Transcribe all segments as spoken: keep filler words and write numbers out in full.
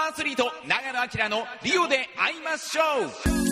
アアスリート長野明のリオで会いましょう。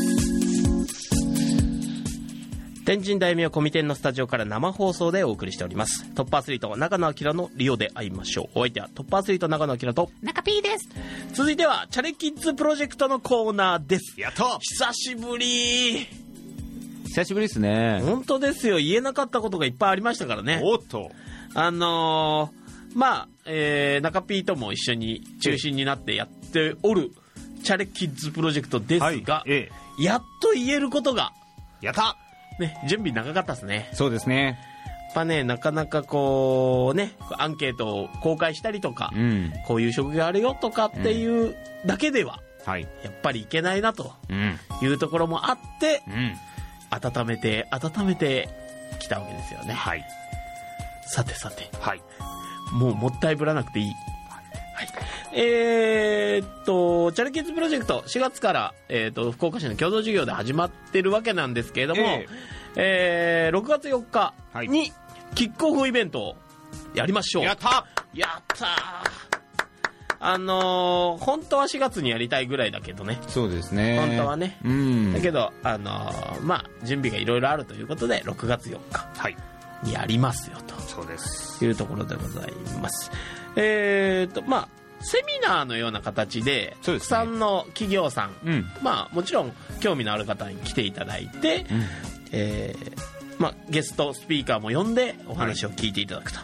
天神大名コミテンのスタジオから生放送でお送りしております。トップアスリート長野明のリオで会いましょう。お相手はトップアスリート長野明と中 P です。 続いてはチャレキッズプロジェクトのコーナーです。 やった久しぶり。 久しぶりですね。 本当ですよ。言えなかったことがいっぱいありましたからね。 おっと、 あのー、まあ、えー、中 P とも一緒に中心になってやっておるチャレキッズプロジェクトですが、はいええ、やっと言えることがやったね、準備長かったですね。 そうですね。 やっぱね、なかなかこうね、アンケートを公開したりとか、うん、こういう職業あるよとかっていうだけでは、うん、やっぱりいけないなというところもあって、うん、温めて温めてきたわけですよね。はい、さてさて、はい、もうもったいぶらなくていい。はい、えー、っとチャレキッズプロジェクトしがつから、えー、っと福岡市の共同事業で始まってるわけなんですけれども、えーえー、ろくがつよっかにキックオフイベントをやりましょう。 やったやったあのー、本当はしがつにやりたいぐらいだけどね。 そうですね、 本当はね、 うん、 だけど、あのー、まあ準備がいろいろあるということでろくがつよっかにやりますよと、 そうですいうところでございます。えーとまあ、セミナーのような形でたくさんの企業さん、うん、まあ、もちろん興味のある方に来ていただいて、うんえーまあ、ゲストスピーカーも呼んでお話を聞いていただくと、はい、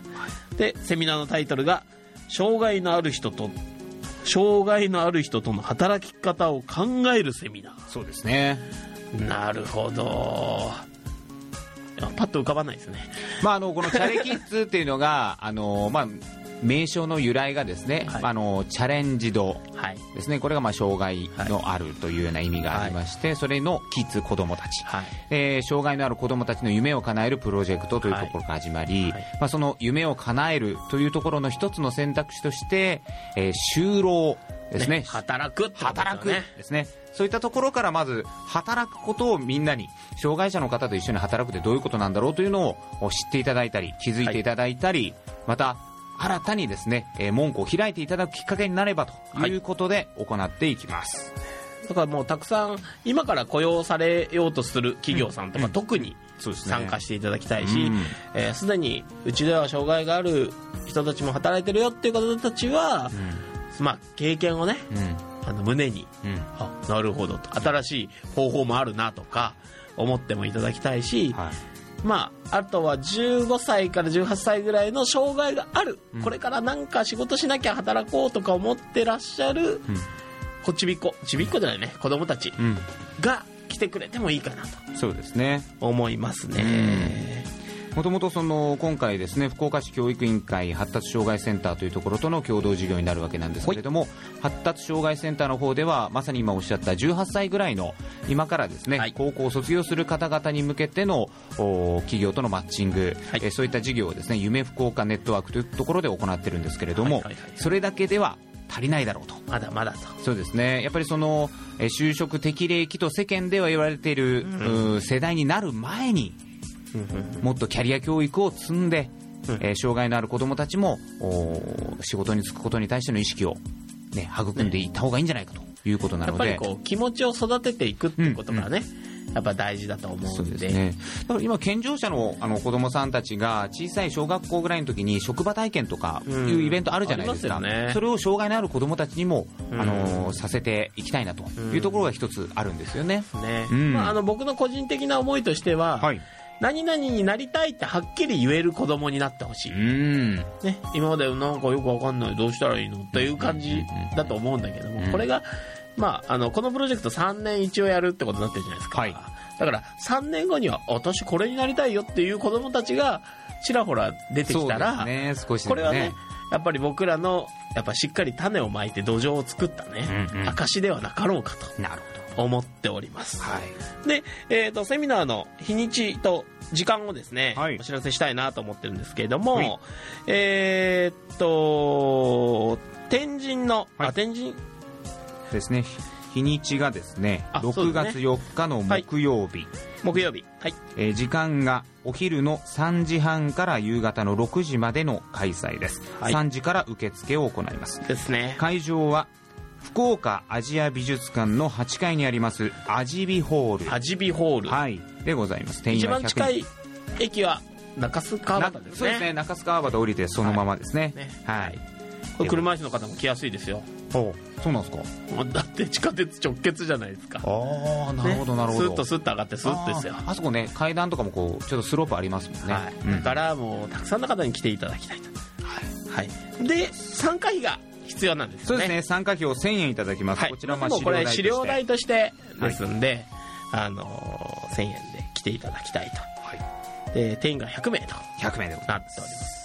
でセミナーのタイトルが障害のある人と障害のある人との働き方を考えるセミナー。 そうですね。 なるほど。パッと浮かばないですね。 まあ、あのこのチャレキッズっていうのがあの、まあ、名称の由来がですね、はい、あのチャレンジドですね、はい、これがまあ障害のあるというような意味がありまして、はい、それのキッズ子どもたち、はいえー、障害のある子どもたちの夢を叶えるプロジェクトというところから始まり、はいはいまあ、その夢を叶えるというところの一つの選択肢として、えー、就労ですね、 ね働くってことですね。 働くですね。そういったところからまず働くことをみんなに障害者の方と一緒に働くってどういうことなんだろうというのを知っていただいたり気づいていただいたり、はい、また新たにですね、えー、門戸を開いていただくきっかけになればということで行っていきます、はい、 だからもうたくさん今から雇用されようとする企業さんとか、うん、特に参加していただきたいし、うんえー、すでにうちでは障害がある人たちも働いてるよっていう方たちは、うんまあ、経験をね、うん、あの胸に、うん、あなるほどと新しい方法もあるなとか思ってもいただきたいし、はいまあ、あとはじゅうごさいからじゅうはっさいぐらいの障害がある、うん、これからなんか仕事しなきゃ働こうとか思ってらっしゃる、うん、こちびっこちびっこじゃないね子供たちが来てくれてもいいかなと、 そうですね思いますね。 もともとその今回ですね福岡市教育委員会発達障害センターというところとの共同事業になるわけなんですけれども、発達障害センターの方ではまさに今おっしゃったじゅうはっさいぐらいの今からですね、はい、高校を卒業する方々に向けての企業とのマッチング、はい、えそういった事業をですね夢福岡ネットワークというところで行っているんですけれども、はいはいはい、それだけでは足りないだろうと。 まだまだと。 そうですね。やっぱりその就職適齢期と世間では言われている、うん、世代になる前にもっとキャリア教育を積んで、うんえー、障害のある子どもたちも仕事に就くことに対しての意識を、ね、育んでいった方がいいんじゃないかということなので、 やっぱりこう気持ちを育てていくってことがね、うんうん、やっぱ大事だと思うんで、 そうですね、だから今健常者の、あの子どもさんたちが小さい小学校ぐらいの時に職場体験とかいうイベントあるじゃないですか、うんありますよね、それを障害のある子どもたちにも、うんあのー、させていきたいなというところが一つあるんですよね、 ねうんまあ、あの僕の個人的な思いとしては、はい何々になりたいってはっきり言える子供になってほしい、うんね、今までなんかよくわかんないどうしたらいいのという感じだと思うんだけども、うん、これが、まあ、あのこのプロジェクトさんねん一応やるってことになってるじゃないですか、はい、だからさんねんごには私これになりたいよっていう子供たちがちらほら出てきたら、 ね少しね、 これはねやっぱり僕らのやっぱしっかり種をまいて土壌を作ったね、うんうん、証ではなかろうかとなるほど思っております、はい、で、えーと、セミナーの日にちと時間をですね、はい、お知らせしたいなと思ってるんですけれども、はい、えーと天神の、はい、あ天神ですね日にちがですねろくがつよっかの木曜日、はい、 木曜日、はいえー、時間がお昼のさんじはんから夕方のろくじまでの開催です、はい、さんじから受付を行いますですね。 会場は福岡アジア美術館のはちかいにありますアジビホールアジビホール、 はい、でございます。 一番近い駅は中須川端ですね。 そうですね、中須川端降りてそのままですね。 はい、ね、 はい、 これ車椅子の方も来やすいですよ。 お、そうなんですか。 だって地下鉄直結じゃないですか。 ああ、なるほどなるほど、 ね、スッとスッと上がってスッとですよ。 あ, あそこね、階段とかもこうちょっとスロープありますもんね、 はい、 うん、 だからもうたくさんの方に来ていただきたいと、はいはい、で参加費が必要なんですよね。 そうですね、参加費をせんえんいただきます、はい、こちらはこれ資料代としてですんで、はい、あのー、せんえんで来ていただきたいと、はい、で定員がひゃくめいとひゃくめいでなっております、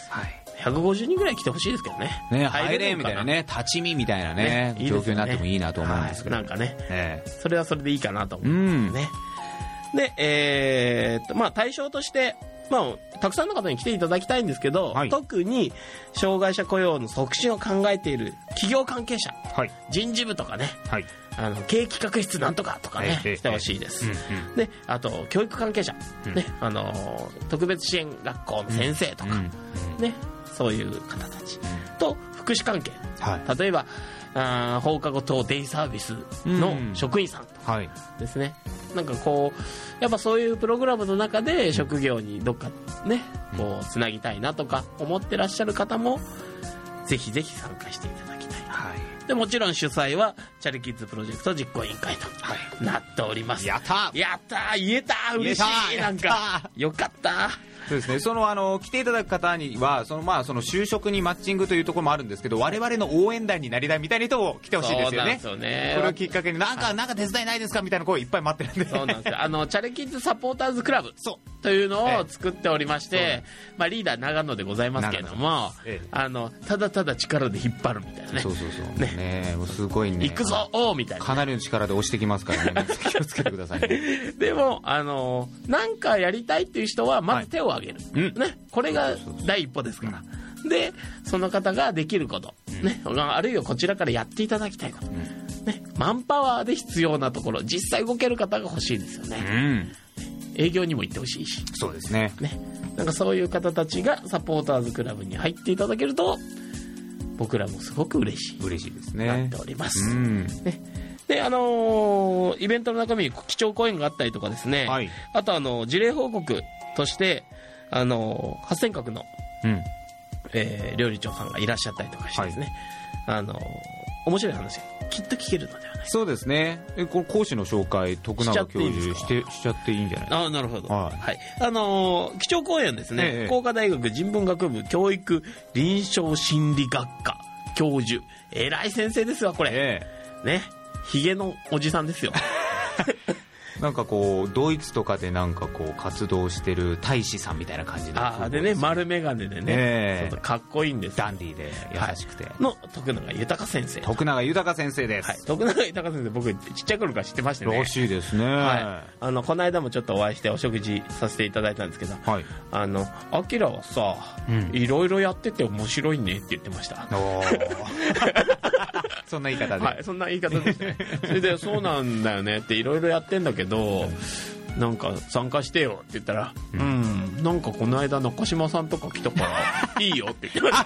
はい、 ひひゃくごじゅうにんぐらい来てほしいですけどね。 ね、入れみたいなね、立ち見みたいなね、ね、状況になってもいいなと思うんですけど、 はい、なんかね、 ね、 それはそれでいいかなと思うんですね。で、えー、っとまあ対象として、まあ、たくさんの方に来ていただきたいんですけど、はい、特に障害者雇用の促進を考えている企業関係者、はい、人事部とかね、はい、あの経営企画室なんとかとかね、来てほしいです、うんうん、であと教育関係者、うんね、あの特別支援学校の先生とか、うんうんね、そういう方たち、うん、と福祉関係、はい、例えばあ放課後等デイサービスの職員さんとかですね、うん、はい、なんかこうやっぱそういうプログラムの中で職業にどっかねこうつなぎたいなとか思ってらっしゃる方もぜひぜひ参加していただきたい、はい、でもちろん主催はチャリキッズプロジェクト実行委員会となっております、はい、やったやった言えた嬉しい、なんかよかった。 そうですね、そのあの来ていただく方にはその、まあ、その就職にマッチングというところもあるんですけど、我々の応援団になりたいみたいな人も来てほしいですよね。そうなんですよね。これをきっかけになんか、なんか手伝いないですかみたいな声いっぱい待ってるんで。 そうなんですよ。あのチャレキッズサポーターズクラブというのを作っておりまして、ええ、まあ、リーダー長野でございますけれども、ええ、あのただただ力で引っ張るみたいなね。そうそうそうね、ね、もうすごいね、行くぞおーみたいな、 かなりの力で押してきますからね。気をつけてくださいね。 でもあのなんかやりたいっていう人はまず手を挙げる、はい、ね、これが第一歩ですから。でその方ができること、ね、あるいはこちらからやっていただきたいこと、ね、マンパワーで必要なところ、実際動ける方が欲しいですよね、うん、営業にも行ってほしいし。 そうですね。 ね、なんかそういう方たちがサポーターズクラブに入っていただけると僕らもすごく嬉しい嬉しいですね、 なっております、うん、ね。であのー、イベントの中身に基調講演があったりとかですね、はい、あとあの事例報告としてあのー、初尖閣の、うん、えー、料理長さんがいらっしゃったりとかしてですね、はい、あのー、面白い話がきっと聞けるのではない。 そうですね。えこ講師の紹介徳永教授してしちゃっていいんじゃないですか。 あ、なるほど、はいはい、あのー、基調講演ですね、ええ、工科大学人文学部教育臨床心理学科教授、偉い先生ですわこれ、ええ、ね、ヒゲのおじさんですよ。 なんかこうドイツとかでなんかこう活動してる大使さんみたいな感じで、 あでね、丸眼鏡でね、えー、そうかっこいいんです。 ダンディーで優しくて、はい、 の徳永豊先生。 徳永豊先生です、はい、 徳永豊先生僕ちっちゃい頃から知ってましてね。 らしいですね、 はい、あのこの間もちょっとお会いしてお食事させていただいたんですけど、はい、あのアキラはさ、うん、いろいろやってて面白いねって言ってました。おそんな言い方で、 はい、そんな言い方でしたね。それでそうなんだよねっていろいろやってんだけど、なんか参加してよって言ったら、うん、うん、なんかこの間中島さんとか来たからいいよって言ってました。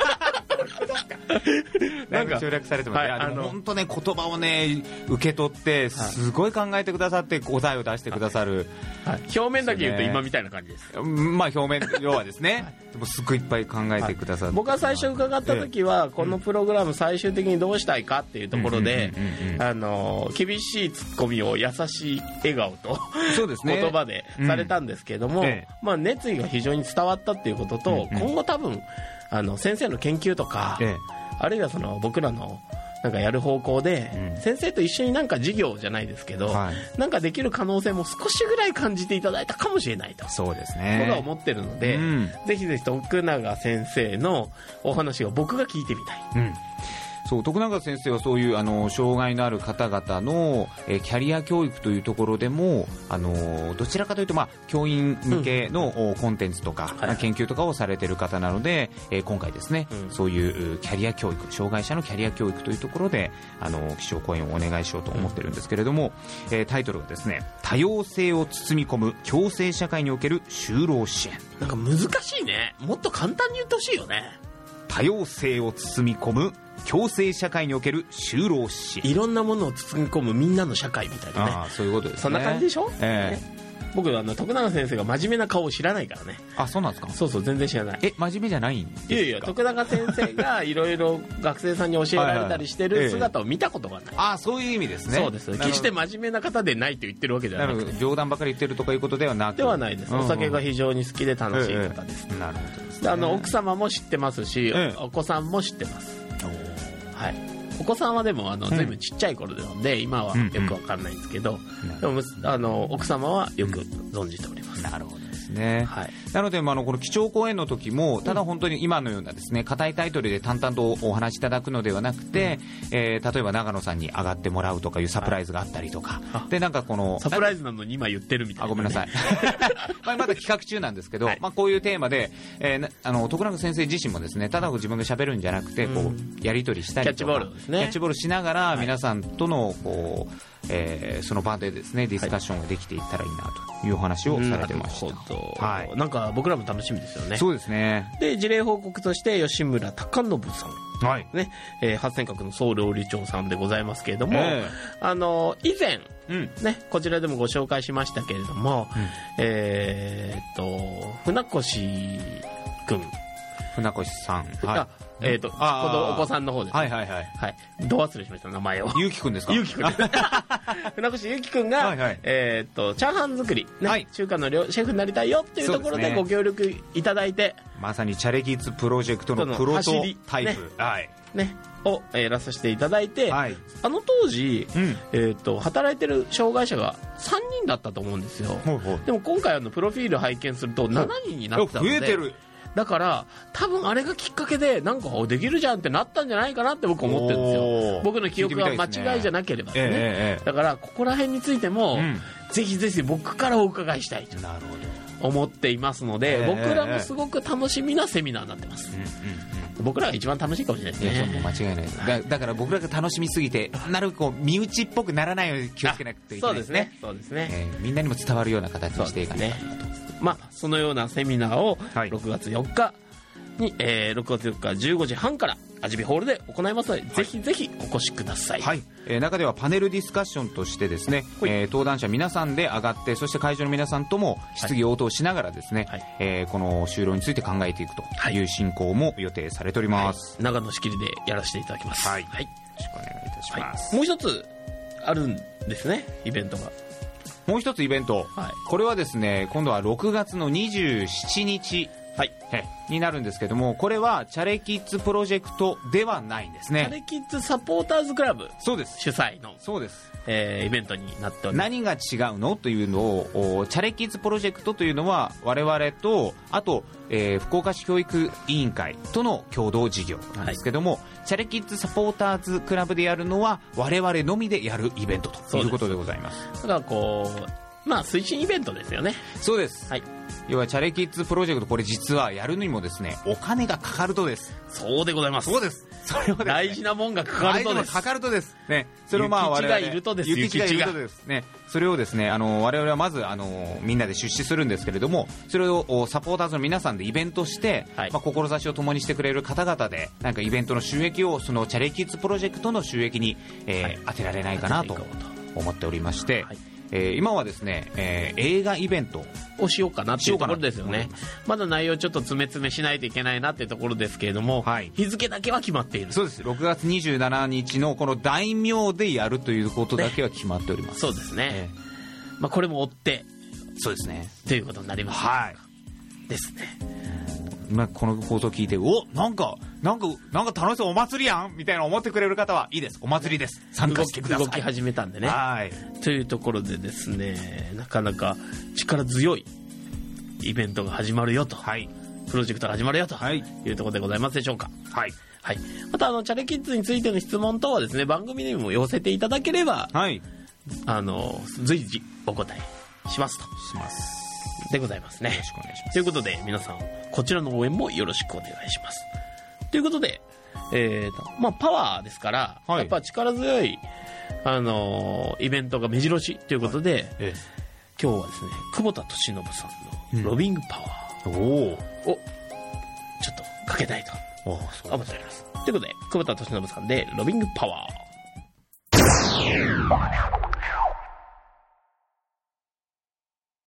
なんか省略されてますね、はい、あの本当ね言葉をね受け取ってすごい考えてくださって答えを出してくださる、 はい、表面だけ言うと今みたいな感じです、ね、 まあ表面要はですね、はい、でもすごいいっぱい考えてくださって、はい、 僕が最初伺った時は、ええ、このプログラム最終的にどうしたいかっていうところで厳しいツッコミを優しい笑顔とそうです、ね、言葉でされたんですけども、うんええ、まあ、熱意が非常に伝わったっていうことと、うんうん、今後多分あの先生の研究とか、ええ、あるいはその僕らのなんかやる方向で、うん、先生と一緒になんか授業じゃないですけど、はい、なんかできる可能性も少しぐらい感じていただいたかもしれないと、 そうですね、 僕は思ってるので、うん、ぜひぜひ徳永先生のお話を僕が聞いてみたい、うん、 そう徳永先生はそういうあの障害のある方々の、えー、キャリア教育というところでもあのどちらかというと、まあ、教員向けの、うん、コンテンツとか、はい、研究とかをされている方なので、えー、今回ですね、うん、そういうキャリア教育、障害者のキャリア教育というところであの基調講演をお願いしようと思ってるんですけれども、うん、えー、タイトルがですね、多様性を包み込む共生社会における就労支援。 なんか難しいね。もっと簡単に言ってほしいよね。 多様性を包み込む共生社会における就労支援。 いろんなものを包み込むみんなの社会みたいなね。 あ、そういうことですね。 そんな感じでしょ、 えーね、僕あの徳永先生が真面目な顔を知らないからね。 あ、そうなんですか。 そうそう、全然知らない。 え、真面目じゃないんですか。 いやいや、徳永先生がいろいろ学生さんに教えられたりしてる姿を見たことがない。 あ、そういう意味ですね。 そうです。決して真面目な方でないと言ってるわけじゃなくて、 冗談ばかり言ってるとかいうことではなく。 ではないです。お酒が非常に好きで楽しい方です。 ええ、なるほどですね。 で、あの奥様も知ってますし、 ええ、 お子さんも知ってます。はい。お子さんはでもあの、うん、随分ちっちゃい頃なので今はよくわかんないんですけど、うんうん、でもあの奥様はよく存じております。 なるほどですね。 はい、 なので、まあ、あのこの基調講演の時もただ本当に今のようなですね固いタイトルで淡々とお話しいただくのではなくて、うん、えー、例えば長野さんに上がってもらうとかいうサプライズがあったりとか、はい、でなんかこのサプライズなのに今言ってるみたいな、ね、 あ、ごめんなさいまあまだ企画中なんですけど、はい、まあ、こういうテーマで、えー、あの徳永先生自身もですねただ自分が喋るんじゃなくてこう、うん、やり取りしたりとかキャッチボールですね。 キャッチボールしながら皆さんとのこう、えー、その場でですねディスカッションができていったらいいなというお話をされてました。 なるほど、 はい、 なんか僕らも楽しみですよね。 そうですね。 で事例報告として吉村貴信さん、はい、ね、えー、初尖閣の総料理長さんでございますけれども、えー、あの以前、うんね、こちらでもご紹介しましたけれども、うん、えー、っと船越君船越さん、はい、 えーと、このお子さんの方ですね。 はいはいはい。 はい。ど忘れしました、名前を。 ゆうきくんですか。 ゆうきくんです。船越ゆうきくんが、はいはい、えーと、チャーハン作り、ね、はい、中華のシェフになりたいよっていうところでご協力いただいて、ね、 まさにチャレキッズプロジェクトのプロトタイプ、ね、はい。 ね、をやらさせていただいて、はい、あの当時、うん、えーと、働いてる障害者がさんにんだったと思うんですよ。ほうほう。でも今回あのプロフィール拝見するとしちにんになったので、 増えてる。 だから多分あれがきっかけでなんかできるじゃんってなったんじゃないかなって僕思ってるんですよ。僕の記憶が間違いじゃなければですね、えーえー、だからここら辺についても、うん、ぜひぜひ僕からお伺いしたいと思っていますので、えー、僕らもすごく楽しみなセミナーになってます、うんうんうん、僕らが一番楽しいかもしれないですね。 いや、間違いないです。 だ, だから僕らが楽しみすぎてなるべくこう身内っぽくならないように気をつけなくていけないですね。 そうですね、 えー、みんなにも伝わるような形にしていかないと、 まあ、そのようなセミナーをろくがつよっかに、えー、ろくがつよっかじゅうごじはんからアジビホールで行いますので、はい、ぜひぜひお越しください。 はい、えー、中ではパネルディスカッションとしてですね、えー、登壇者皆さんで上がって、そして会場の皆さんとも質疑応答しながらですね、はい、えー、この就労について考えていくという進行も予定されております。 はい、長野仕切りでやらせていただきます。 はい、はい、よろしくお願いいたします。 はい、もう一つあるんですね、イベントが。 もう一つイベント、はい、これはですね今度はろくがつのにじゅうしちにち、はい、になるんですけども、これはチャレキッズプロジェクトではないんですね。 チャレキッズサポーターズクラブ、 そうです、 主催の、 そうです、 えー、イベントになっております。 何が違うのというのを、チャレキッズプロジェクトというのは我々とあと、えー、福岡市教育委員会との共同事業なんですけども、はい、チャレキッズサポーターズクラブでやるのは我々のみでやるイベントということでございます。 だからこう、まあ、推進イベントですよね。 そうです、 はい、 要はチャレキッズプロジェクト、これ実はやるにもですねお金がかかるとです。 そうでございます。 そうです。それはですね、 大事なもんがかかるとです。 かかるとですね。それをまあ我々、 諭吉がいるとです。 諭吉がいるとですね。それをですね、あの我々はまずあのみんなで出資するんですけれども、それをサポーターズの皆さんでイベントして、はい、まあ、志を共にしてくれる方々でなんかイベントの収益をそのチャレキッズプロジェクトの収益に、えーはい、当てられないかなと思っておりまして、はい、えー、今はですね、えー、映画イベントをしようかなっていうところですよね。まだ内容ちょっと詰め詰めしないといけないなっていうところですけれども、はい、日付だけは決まっている。 そうです。ろくがつにじゅうしちにちのこの大名でやるということだけは決まっております。 ね、そうですね、えー、まあ、これも追ってそうですねということになります、 はい、 ですね。 今この放送聞いて、お、なんかなんかなんか楽しそう、お祭りやんみたいな思ってくれる方はいいです。お祭りです。参加してください。 動き始めたんでね。 はい。 というところでですね、なかなか力強いイベントが始まるよと、はい、プロジェクトが始まるよというところでございますでしょうか。 はい。 はい。またあのチャレキッズについての質問等はですね、番組にも寄せていただければ、はい、あの随時お答えしますと。 します。 でございますね。 よろしくお願いします。 ということで皆さんこちらの応援もよろしくお願いします。ということで、えーとまあ、パワーですから、はい、やっぱ力強い、あのー、イベントが目白押しということで、はい、ええ、今日はですね久保田利伸さんのロビングパワーをちょっとかけたいと思っております。ということで、久保田利伸さんでロビングパワー。